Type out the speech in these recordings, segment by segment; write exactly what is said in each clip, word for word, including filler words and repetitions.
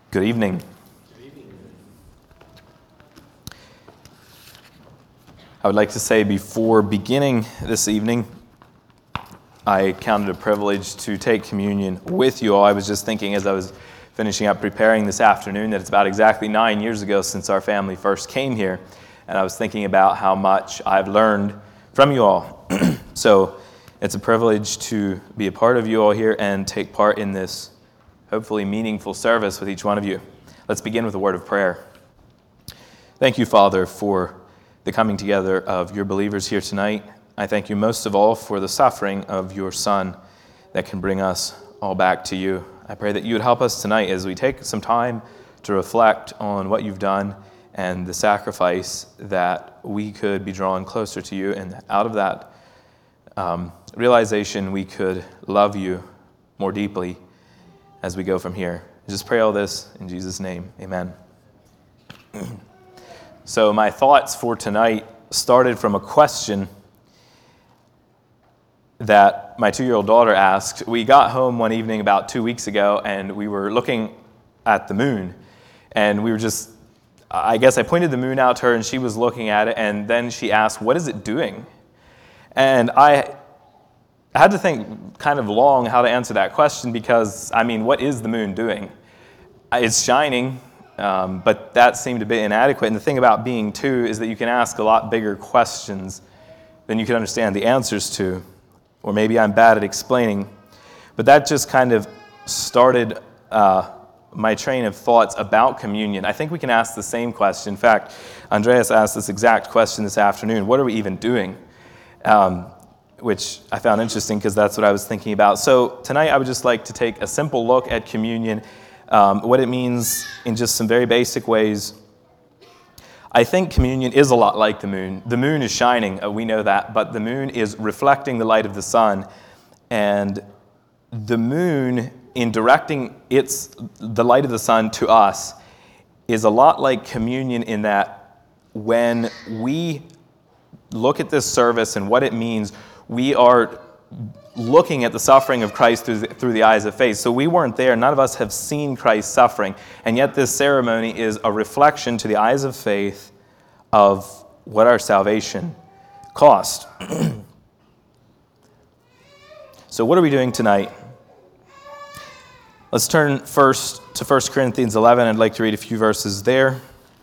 Good evening. I would like to say before beginning this evening, I counted a privilege to take communion with you all. I was just thinking as I was finishing up preparing this afternoon that it's about exactly nine years ago since our family first came here. And I was thinking about how much I've learned from you all. So it's a privilege to be a part of you all here and take part in this hopefully meaningful service with each one of you. Let's begin with a word of prayer. Thank you, Father, for the coming together of your believers here tonight. I thank you most of all for the suffering of your Son that can bring us all back to you. I pray that you would help us tonight as we take some time to reflect on what you've done and the sacrifice that we could be drawn closer to you, and out of that um, realization we could love you more deeply as we go from here. Just pray all this in Jesus' name. Amen. So my thoughts for tonight started from a question that my two-year-old daughter asked. We got home one evening about two weeks ago, and we were looking at the moon. And we were just, I guess I pointed the moon out to her, and she was looking at it, and then she asked, "What is it doing?" And I I had to think kind of long how to answer that question because, I mean, what is the moon doing? It's shining, um, but that seemed a bit inadequate. And the thing about being two is that you can ask a lot bigger questions than you can understand the answers to. Or maybe I'm bad at explaining. But that just kind of started uh, my train of thoughts about communion. I think we can ask the same question. In fact, Andreas asked this exact question this afternoon. What are we even doing? Um, which I found interesting because that's what I was thinking about. So tonight I would just like to take a simple look at communion, um, what it means in just some very basic ways. I think communion is a lot like the moon. The moon is shining, uh, we know that, but the moon is reflecting the light of the sun. And the moon, in directing its the light of the sun to us, is a lot like communion in that when we look at this service and what it means, we are looking at the suffering of Christ through the, through the eyes of faith. So we weren't there. None of us have seen Christ's suffering. And yet this ceremony is a reflection to the eyes of faith of what our salvation cost. So what are we doing tonight? Let's turn first to First Corinthians eleven. I'd like to read a few verses there.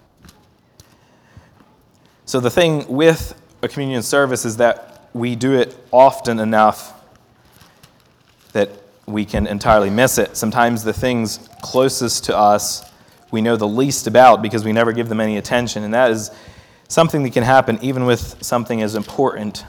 So the thing with a communion service is that we do it often enough that we can entirely miss it. Sometimes the things closest to us we know the least about because we never give them any attention, and that is something that can happen even with something as important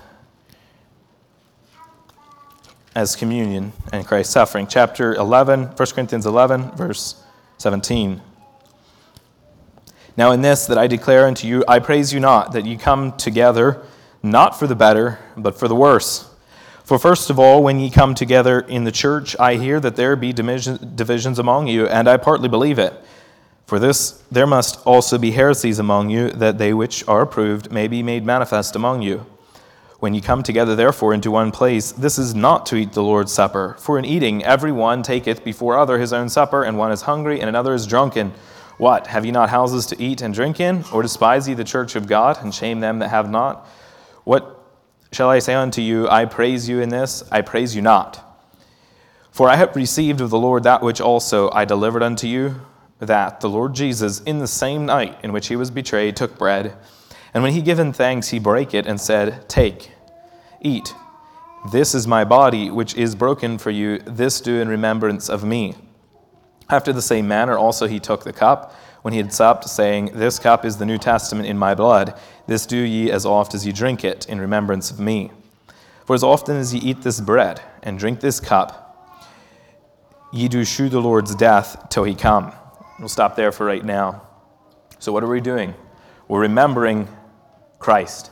as communion and Christ's suffering. Chapter eleven, First Corinthians eleven, verse seventeen. Now in this that I declare unto you, I praise you not, that ye come together, not for the better, but for the worse. For first of all, when ye come together in the church, I hear that there be divisions among you, and I partly believe it. For this there must also be heresies among you, that they which are approved may be made manifest among you. When ye come together therefore into one place, this is not to eat the Lord's Supper. For in eating every one taketh before other his own supper, and one is hungry, and another is drunken. What, have ye not houses to eat and drink in? Or despise ye the church of God, and shame them that have not? What shall I say unto you? I praise you in this, I praise you not. For I have received of the Lord that which also I delivered unto you, that the Lord Jesus, in the same night in which he was betrayed, took bread, and when he given thanks, he brake it, and said, Take, eat, this is my body, which is broken for you, this do in remembrance of me. After the same manner also he took the cup, when he had supped, saying, This cup is the New Testament in my blood. This do ye as oft as ye drink it, in remembrance of me. For as often as ye eat this bread, and drink this cup, ye do shew the Lord's death till he come. We'll stop there for right now. So what are we doing? We're remembering Christ.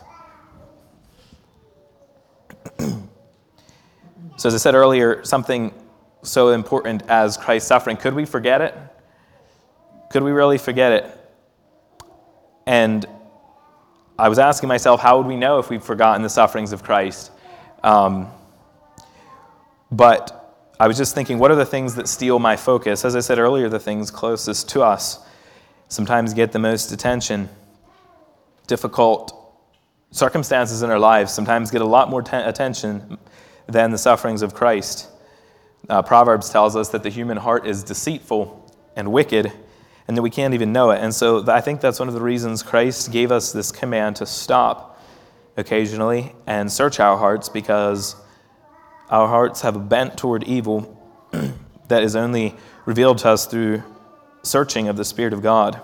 So as I said earlier, something so important as Christ's suffering, could we forget it? Could we really forget it? And I was asking myself, how would we know if we've forgotten the sufferings of Christ? Um, but I was just thinking, what are the things that steal my focus? As I said earlier, the things closest to us sometimes get the most attention. Difficult circumstances in our lives sometimes get a lot more te- attention than the sufferings of Christ. Uh, Proverbs tells us that the human heart is deceitful and wicked, and that we can't even know it. And so th- I think that's one of the reasons Christ gave us this command to stop occasionally and search our hearts, because our hearts have a bent toward evil that is only revealed to us through searching of the Spirit of God.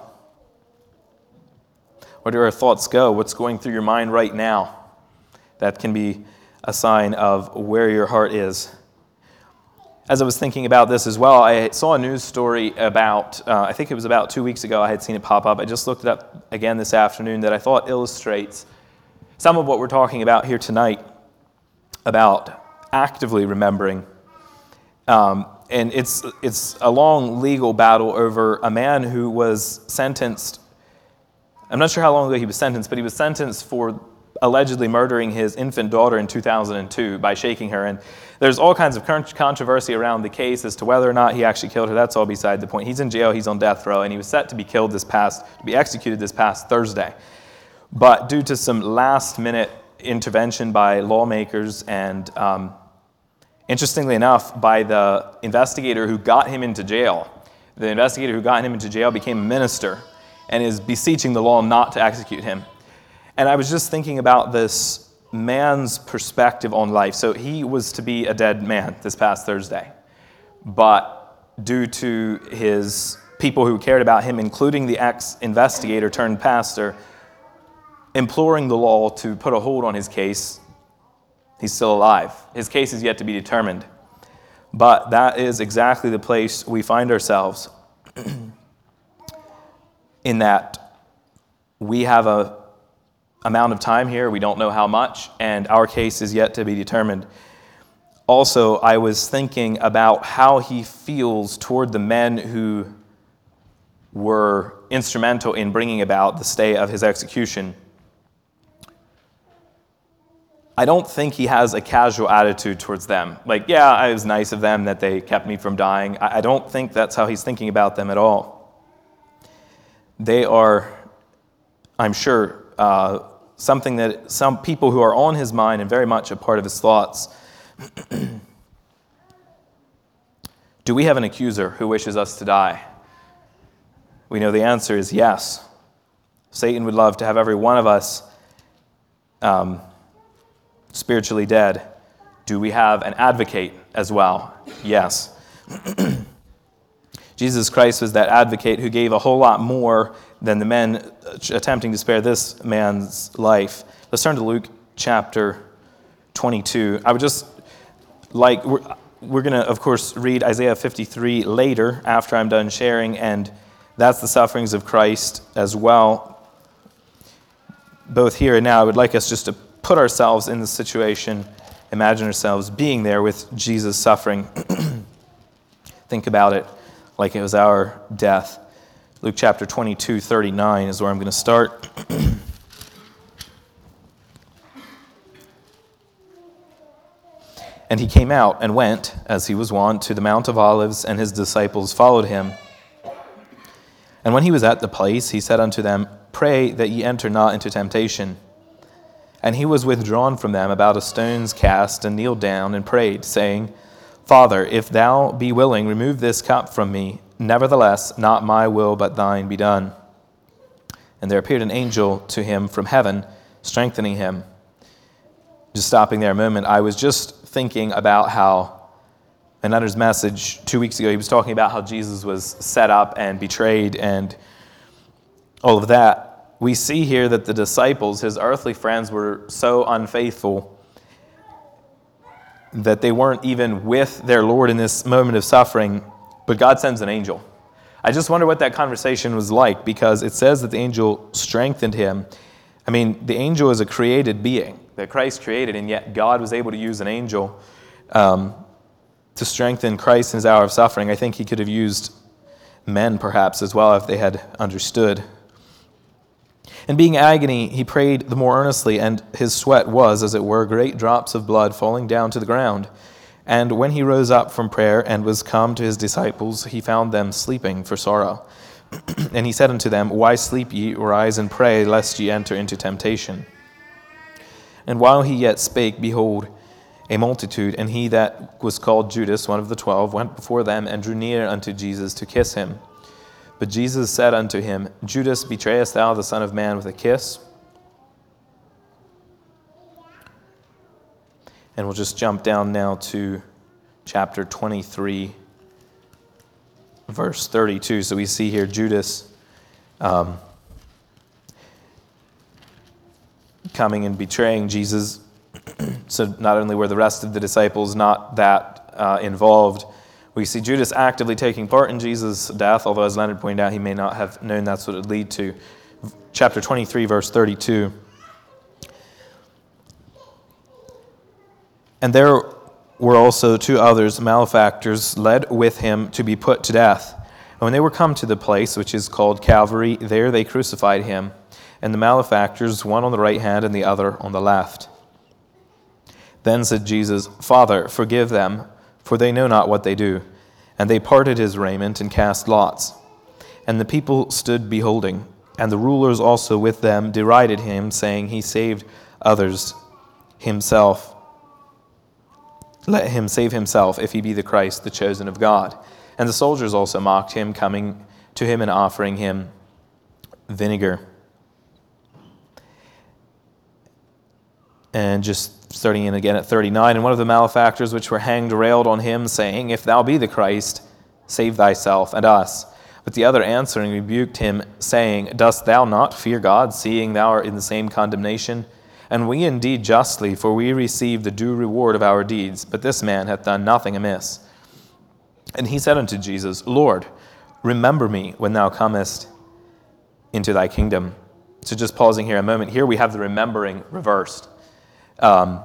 Where do our thoughts go? What's going through your mind right now? That can be a sign of where your heart is. As I was thinking about this as well, I saw a news story about, uh, I think it was about two weeks ago, I had seen it pop up. I just looked it up again this afternoon, that I thought illustrates some of what we're talking about here tonight, about actively remembering. Um, and it's it's a long legal battle over a man who was sentenced. I'm not sure how long ago he was sentenced, but he was sentenced for allegedly murdering his infant daughter in two thousand two by shaking her. And there's all kinds of controversy around the case as to whether or not he actually killed her. That's all beside the point. He's in jail, he's on death row, and he was set to be killed this past, to be executed this past Thursday. But due to some last-minute intervention by lawmakers and, um, interestingly enough, by the investigator who got him into jail, the investigator who got him into jail became a minister and is beseeching the law not to execute him. And I was just thinking about this man's perspective on life. So he was to be a dead man this past Thursday. But due to his people who cared about him, including the ex-investigator turned pastor, imploring the law to put a hold on his case, he's still alive. His case is yet to be determined. But that is exactly the place we find ourselves, in that we have a amount of time here, we don't know how much, and our case is yet to be determined. Also, I was thinking about how he feels toward the men who were instrumental in bringing about the stay of his execution. I don't think he has a casual attitude towards them. Like, yeah, it was nice of them that they kept me from dying. I don't think that's how he's thinking about them at all. They are, I'm sure, uh, something that some people who are on his mind and very much a part of his thoughts. Do we have an accuser who wishes us to die? We know the answer is yes. Satan would love to have every one of us um, spiritually dead. Do we have an advocate as well? Yes. Jesus Christ was that advocate who gave a whole lot more than the men attempting to spare this man's life. Let's turn to Luke chapter twenty-two. I would just like, we're, we're going to, of course, read Isaiah fifty-three later after I'm done sharing, and that's the sufferings of Christ as well. Both here and now, I would like us just to put ourselves in the situation, imagine ourselves being there with Jesus suffering. Think about it like it was our death. Luke chapter twenty-two, thirty-nine is where I'm going to start. And he came out and went, as he was wont, to the Mount of Olives, and his disciples followed him. And when he was at the place, he said unto them, Pray that ye enter not into temptation. And he was withdrawn from them about a stone's cast, and kneeled down and prayed, saying, Father, if thou be willing, remove this cup from me. Nevertheless, not my will, but thine be done. And there appeared an angel to him from heaven, strengthening him. Just stopping there a moment, I was just thinking about how, in Hunter's message two weeks ago, he was talking about how Jesus was set up and betrayed and all of that. We see here that the disciples, his earthly friends, were so unfaithful that they weren't even with their Lord in this moment of suffering, but God sends an angel. I just wonder what that conversation was like, because it says that the angel strengthened him. I mean, the angel is a created being that Christ created, and yet God was able to use an angel um, to strengthen Christ in his hour of suffering. I think he could have used men perhaps as well if they had understood. And being agony, he prayed the more earnestly, and his sweat was, as it were, great drops of blood falling down to the ground. And when he rose up from prayer and was come to his disciples, he found them sleeping for sorrow. And he said unto them, Why sleep ye? Arise and pray, lest ye enter into temptation. And while he yet spake, behold, a multitude, and he that was called Judas, one of the twelve, went before them and drew near unto Jesus to kiss him. But Jesus said unto him, Judas, betrayest thou the Son of Man with a kiss? And we'll just jump down now to chapter twenty-three, verse thirty-two. So we see here Judas um, coming and betraying Jesus. So not only were the rest of the disciples not that uh, involved, we see Judas actively taking part in Jesus' death, although as Leonard pointed out, he may not have known that's what it would lead to. Chapter twenty-three, verse thirty-two. And there were also two others, malefactors, led with him to be put to death. And when they were come to the place which is called Calvary, there they crucified him, and the malefactors, one on the right hand and the other on the left. Then said Jesus, Father, forgive them, for they know not what they do. And they parted his raiment and cast lots. And the people stood beholding, and the rulers also with them derided him, saying, He saved others, himself. Let him save himself, if he be the Christ, the chosen of God. And the soldiers also mocked him, coming to him and offering him vinegar. And just starting in again at thirty-nine, and one of the malefactors which were hanged railed on him, saying, If thou be the Christ, save thyself and us. But the other answering rebuked him, saying, Dost thou not fear God, seeing thou art in the same condemnation? And we indeed justly, for we receive the due reward of our deeds, but this man hath done nothing amiss. And he said unto Jesus, Lord, remember me when thou comest into thy kingdom. So just pausing here a moment, here we have the remembering reversed. Um,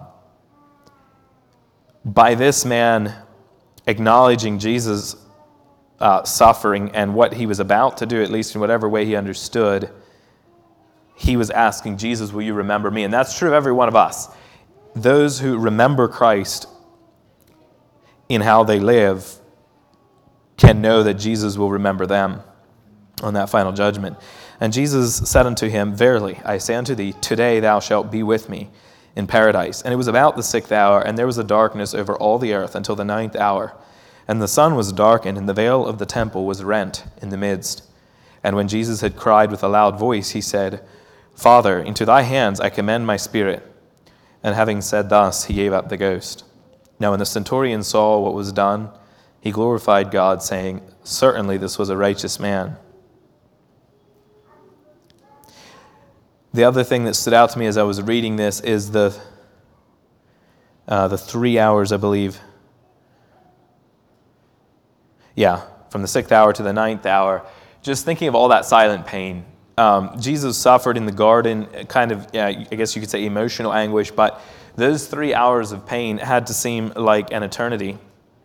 by this man acknowledging Jesus' uh, suffering and what he was about to do, at least in whatever way he understood, he was asking Jesus, will you remember me? And that's true of every one of us. Those who remember Christ in how they live can know that Jesus will remember them on that final judgment. And Jesus said unto him, Verily, I say unto thee, today thou shalt be with me in paradise. And it was about the sixth hour, and there was a darkness over all the earth until the ninth hour. And the sun was darkened, and the veil of the temple was rent in the midst. And when Jesus had cried with a loud voice, he said, Father, into thy hands I commend my spirit. And having said thus, he gave up the ghost. Now when the centurion saw what was done, he glorified God, saying, Certainly this was a righteous man. The other thing that stood out to me as I was reading this is the uh, the three hours, I believe. Yeah, from the sixth hour to the ninth hour. Just thinking of all that silent pain. Um, Jesus suffered in the garden, kind of, yeah, I guess you could say emotional anguish, but those three hours of pain had to seem like an eternity.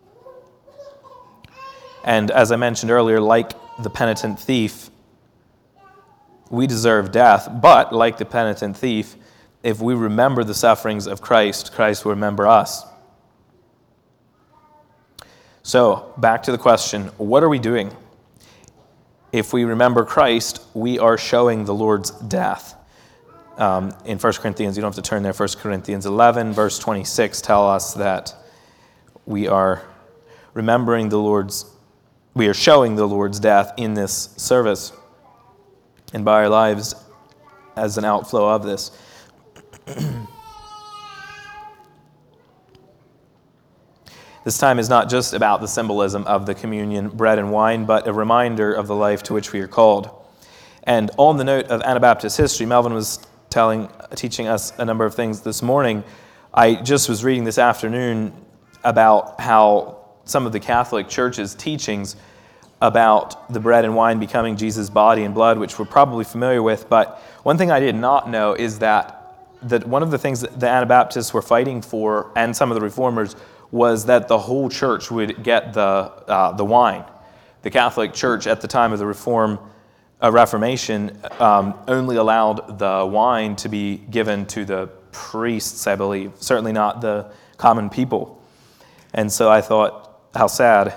And as I mentioned earlier, like the penitent thief, we deserve death, but like the penitent thief, if we remember the sufferings of Christ, Christ will remember us. So, back to the question, what are we doing? If we remember Christ, we are showing the Lord's death. Um, in First Corinthians, you don't have to turn there, First Corinthians eleven, verse twenty-six, tell us that we are remembering the Lord's, we are showing the Lord's death in this service and by our lives as an outflow of this. This time is not just about the symbolism of the communion bread and wine, but a reminder of the life to which we are called. And on the note of Anabaptist history, Melvin was telling, teaching us a number of things this morning. I just was reading this afternoon about how some of the Catholic Church's teachings about the bread and wine becoming Jesus' body and blood, which we're probably familiar with. But one thing I did not know is that, that one of the things that the Anabaptists were fighting for, and some of the Reformers, was that the whole church would get the uh, the wine. The Catholic Church at the time of the Reform, uh, Reformation um, only allowed the wine to be given to the priests, I believe, certainly not the common people. And so I thought, how sad.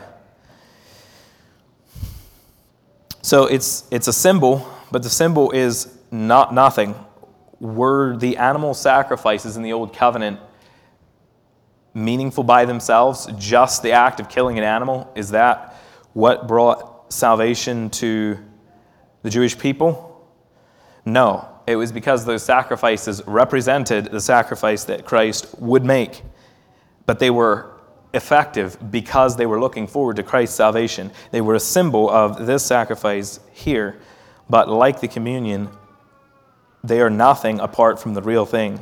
So it's it's a symbol, but the symbol is not nothing. Were the animal sacrifices in the Old Covenant meaningful by themselves? Just the act of killing an animal? Is that what brought salvation to the Jewish people? No. It was because those sacrifices represented the sacrifice that Christ would make. But they were effective because they were looking forward to Christ's salvation. They were a symbol of this sacrifice here. But like the communion, they are nothing apart from the real thing.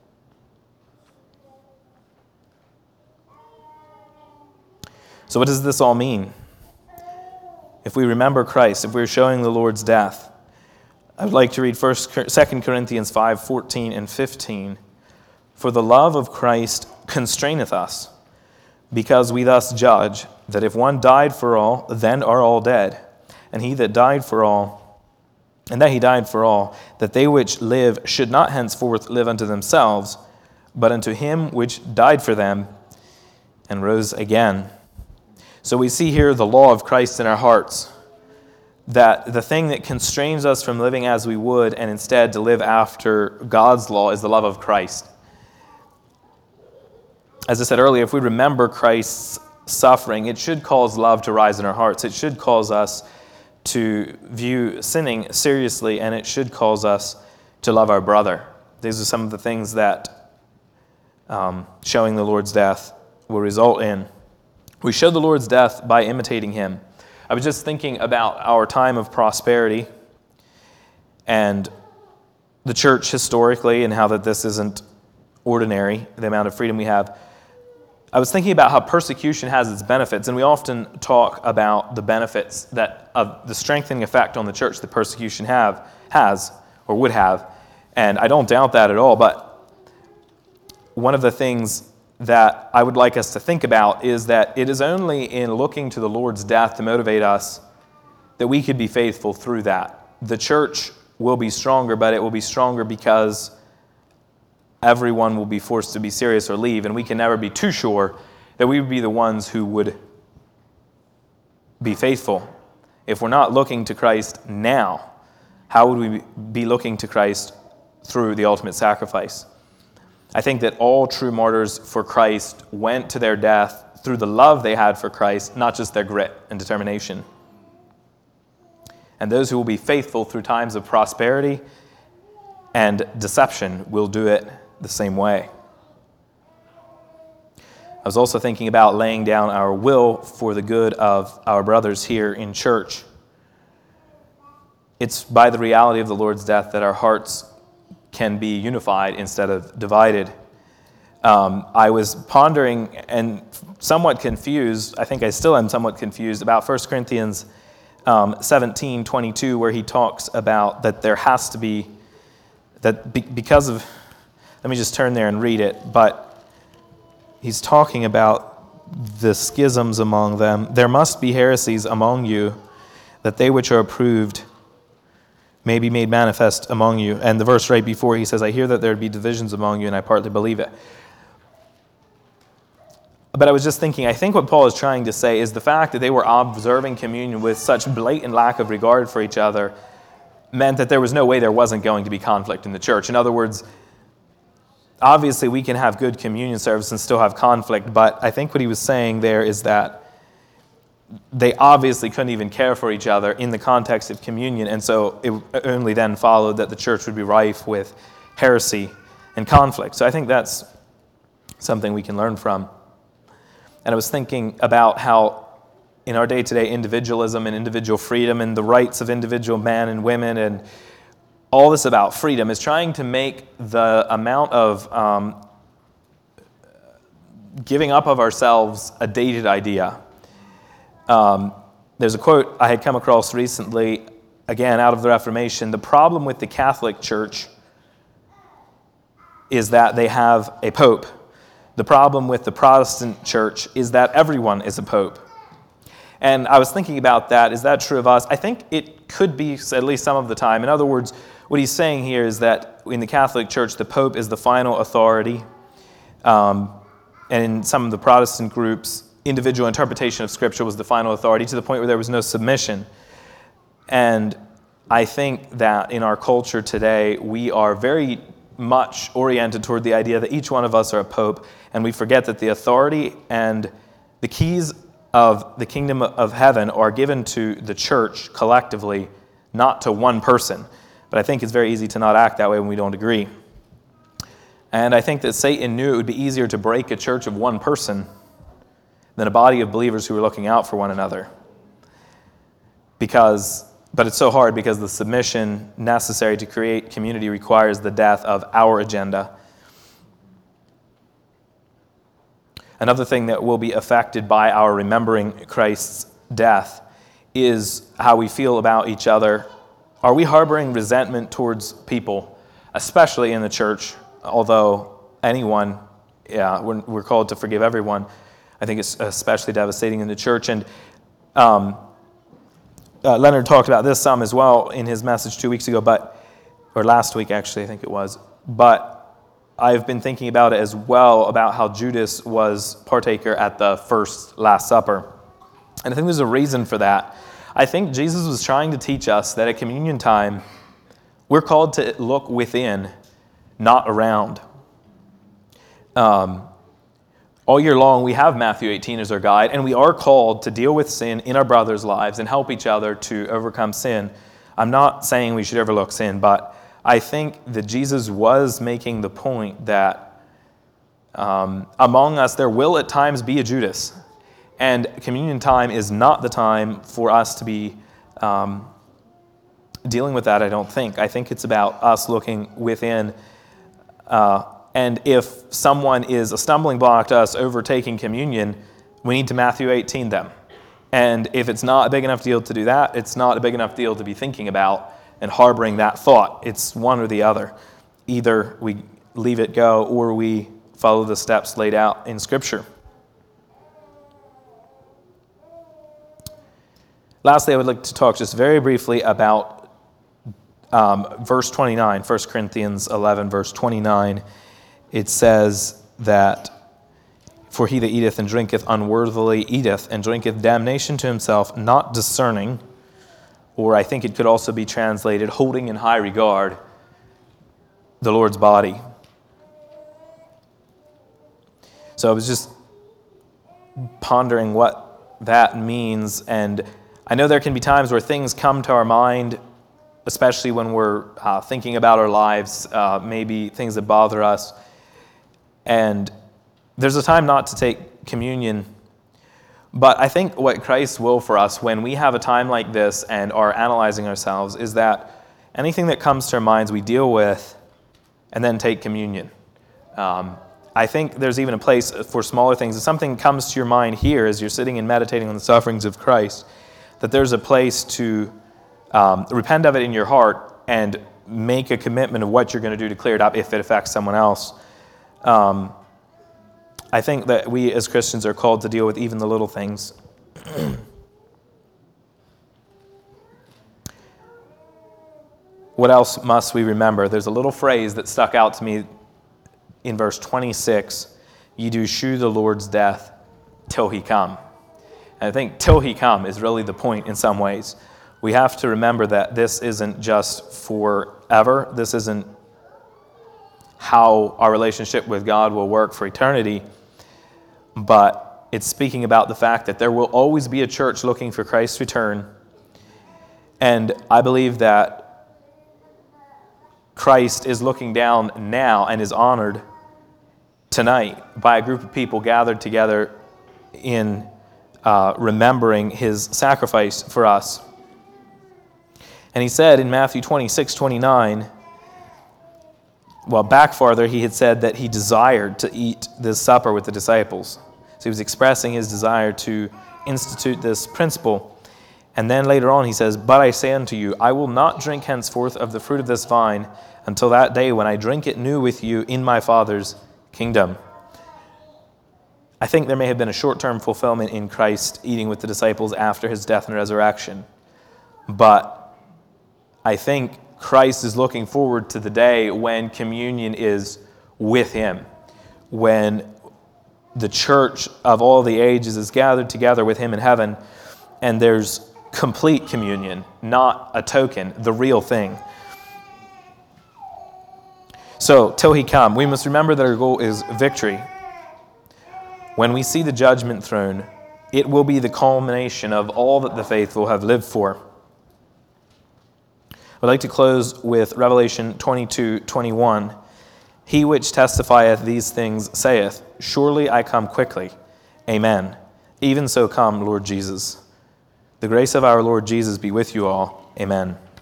So what does this all mean? If we remember Christ, if we're showing the Lord's death, I would like to read Second Corinthians five, fourteen and fifteen. For the love of Christ constraineth us, because we thus judge that if one died for all, then are all dead. And he that died for all, and that he died for all, that they which live should not henceforth live unto themselves, but unto him which died for them and rose again. So we see here the law of Christ in our hearts, that the thing that constrains us from living as we would and instead to live after God's law is the love of Christ. As I said earlier, if we remember Christ's suffering, it should cause love to rise in our hearts. It should cause us to view sinning seriously, and it should cause us to love our brother. These are some of the things that um, showing the Lord's death will result in. We show the Lord's death by imitating him. I was just thinking about our time of prosperity and the church historically, and how that this isn't ordinary, the amount of freedom we have. I was thinking about how persecution has its benefits, and we often talk about the benefits that of the strengthening effect on the church that persecution have has or would have, and I don't doubt that at all. But one of the things that I would like us to think about is that it is only in looking to the Lord's death to motivate us that we could be faithful through that. The church will be stronger, but it will be stronger because everyone will be forced to be serious or leave, and we can never be too sure that we would be the ones who would be faithful. If we're not looking to Christ now, how would we be looking to Christ through the ultimate sacrifice? I think that all true martyrs for Christ went to their death through the love they had for Christ, not just their grit and determination. And those who will be faithful through times of prosperity and deception will do it the same way. I was also thinking about laying down our will for the good of our brothers here in church. It's by the reality of the Lord's death that our hearts can be unified instead of divided. Um, I was pondering and somewhat confused, I think I still am somewhat confused, about First Corinthians um, seventeen twenty-two, where he talks about that there has to be, that be, because of, let me just turn there and read it, but he's talking about the schisms among them. There must be heresies among you, that they which are approved may be made manifest among you. And the verse right before, he says, I hear that there be divisions among you, and I partly believe it. But I was just thinking, I think what Paul is trying to say is the fact that they were observing communion with such blatant lack of regard for each other meant that there was no way there wasn't going to be conflict in the church. In other words, obviously we can have good communion service and still have conflict, but I think what he was saying there is that they obviously couldn't even care for each other in the context of communion, and so it only then followed that the church would be rife with heresy and conflict. So I think that's something we can learn from. And I was thinking about how in our day-to-day individualism and individual freedom and the rights of individual men and women and all this about freedom is trying to make the amount of um, giving up of ourselves a dated idea. Um, there's a quote I had come across recently, again, out of the Reformation. The problem with the Catholic Church is that they have a pope. The problem with the Protestant Church is that everyone is a pope. And I was thinking about that. Is that true of us? I think it could be at least some of the time. In other words, what he's saying here is that in the Catholic Church, the pope is the final authority. Um, and in some of the Protestant groups, individual interpretation of Scripture was the final authority, to the point where there was no submission. And I think that in our culture today, we are very much oriented toward the idea that each one of us are a pope, and we forget that the authority and the keys of the kingdom of heaven are given to the church collectively, not to one person. But I think it's very easy to not act that way when we don't agree. And I think that Satan knew it would be easier to break a church of one person than a body of believers who were looking out for one another. Because But it's so hard because the submission necessary to create community requires the death of our agenda. Another thing that will be affected by our remembering Christ's death is how we feel about each other. Are we harboring resentment towards people, especially in the church? Although anyone, yeah, we're, we're called to forgive everyone. I think it's especially devastating in the church. And um, Uh, Leonard talked about this some as well in his message two weeks ago, but or last week actually, I think it was. But I've been thinking about it as well, about how Judas was partaker at the first Last Supper. And I think there's a reason for that. I think Jesus was trying to teach us that at communion time, we're called to look within, not around. Um, All year long, we have Matthew eighteen as our guide, and we are called to deal with sin in our brothers' lives and help each other to overcome sin. I'm not saying we should overlook sin, but I think that Jesus was making the point that um, among us there will at times be a Judas, and communion time is not the time for us to be um, dealing with that, I don't think. I think it's about us looking within. Uh, And if someone is a stumbling block to us overtaking communion, we need to Matthew eighteen them. And if it's not a big enough deal to do that, it's not a big enough deal to be thinking about and harboring that thought. It's one or the other. Either we leave it go or we follow the steps laid out in Scripture. Lastly, I would like to talk just very briefly about um, verse twenty-nine, First Corinthians eleven, verse twenty-nine. It says that, "For he that eateth and drinketh unworthily eateth and drinketh damnation to himself, not discerning," or I think it could also be translated, "holding in high regard the Lord's body." So I was just pondering what that means, and I know there can be times where things come to our mind, especially when we're uh, thinking about our lives, uh, maybe things that bother us. And there's a time not to take communion. But I think what Christ's will for us when we have a time like this and are analyzing ourselves is that anything that comes to our minds we deal with and then take communion. Um, I think there's even a place for smaller things. If something comes to your mind here as you're sitting and meditating on the sufferings of Christ, that there's a place to um, repent of it in your heart and make a commitment of what you're going to do to clear it up if it affects someone else. Um, I think that we as Christians are called to deal with even the little things. What else must we remember? There's a little phrase that stuck out to me in verse twenty-six. "Ye do shew the Lord's death till he come." And I think "till he come" is really the point in some ways. We have to remember that this isn't just forever. This isn't how our relationship with God will work for eternity, but it's speaking about the fact that there will always be a church looking for Christ's return. And I believe that Christ is looking down now and is honored tonight by a group of people gathered together in uh, remembering his sacrifice for us. And he said in Matthew twenty-six, twenty-nine, well, back farther, he had said that he desired to eat this supper with the disciples. So he was expressing his desire to institute this principle. And then later on he says, "But I say unto you, I will not drink henceforth of the fruit of this vine until that day when I drink it new with you in my Father's kingdom." I think there may have been a short-term fulfillment in Christ eating with the disciples after his death and resurrection. But I think Christ is looking forward to the day when communion is with him, when the church of all the ages is gathered together with him in heaven, and there's complete communion, not a token, the real thing. So, till he come, we must remember that our goal is victory. When we see the judgment throne, it will be the culmination of all that the faithful have lived for. I'd like to close with Revelation twenty-two twenty-one. He which testifieth these things saith, Surely I come quickly. Amen. Even so come, Lord Jesus. The grace of our Lord Jesus be with you all. Amen.